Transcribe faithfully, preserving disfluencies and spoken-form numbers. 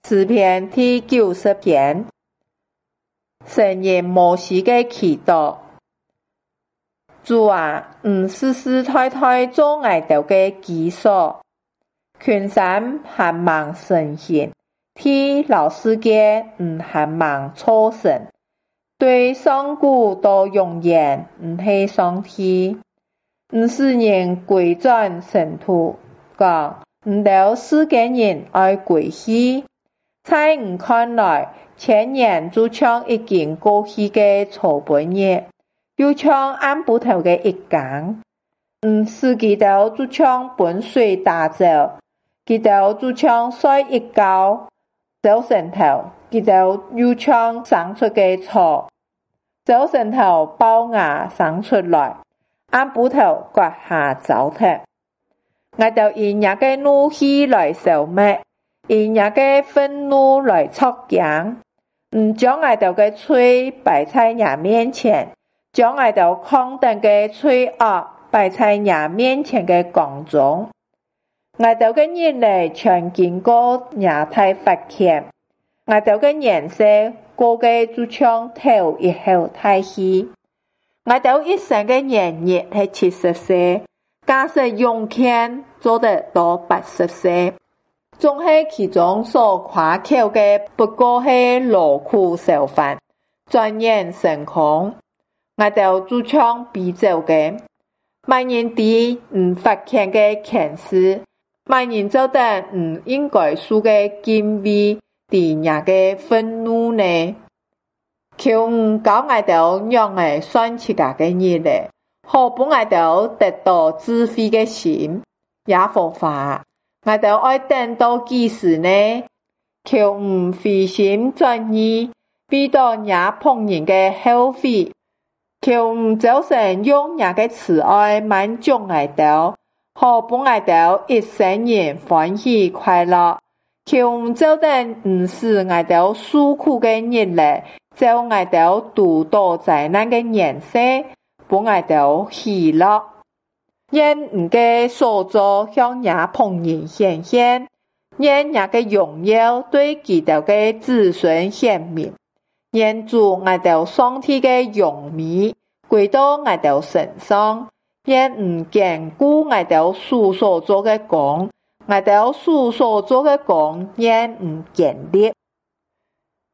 詩篇第九十篇，聖人摩西的祈禱。主啊，毋世世代代做我哋嘅居所，群山盼望神行，天老世界毋盼望錯神，對上古到永遠毋係上天，毋使人歸轉塵土，講毋到世間人愛歸去。在吾看來，千年就像已經過去嘅草本葉，又像按不頭嘅一更。毋使記到就像本水打走，記到就像水一高，走神頭，記到又像生出嘅草，走神頭爆芽生出來，按不頭割下糟蹋。我就以日嘅怒氣來消滅。以日嘅憤怒來戳頸，毋將我哋嘅罪擺在人面前，將我哋抗定嘅罪惡擺在人面前嘅光中。我哋嘅人類全經過亞太發現，我哋嘅顏色過嘅就像頭一後太稀。我哋一生嘅年日係七十歲，假使用錢做得到八十歲。總係其中所誇口嘅，不過係勞苦受煩，轉眼成空。我哋就像必走嘅，萬人啲唔發現嘅前事，萬人做得唔應該輸嘅敬畏，啲人嘅憤怒呢？求唔教我哋讓我算自家嘅嘢咧，好幫我哋得到智慧嘅心，也佛法。我哋愛等到幾時呢？求唔回心轉意，避到也碰人嘅後悔。求唔早晨用人嘅慈愛滿足我哋，好幫我哋一生人歡喜快樂。求唔早等唔使我哋受苦嘅日咧，就我哋度到災難嘅顏色，幫我哋喜樂。願吾嘅所作向也碰人顯現，願也嘅榮耀對基督嘅子孫顯明。願主我哋上帝嘅榮美歸到我哋身上，願吾堅固我哋所所做嘅工，我哋所所做嘅工願吾堅立。